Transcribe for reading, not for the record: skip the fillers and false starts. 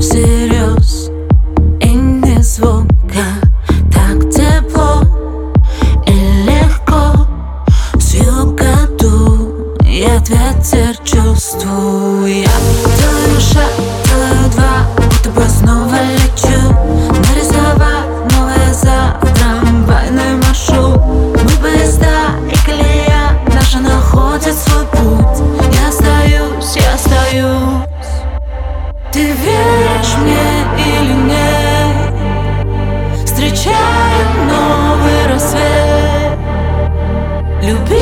всерьез, и ни звука. Так тепло и легко с юга дул, я ветер чувствую. Я делаю шаг, делаю два, будто бы снова лечу. Нарисовать новое завтра, трамвайный маршрут. Мы поезда и колея наша находят свой путь. Я остаюсь. Ты веришь мне или нет? Встречаем новый рассвет. Люби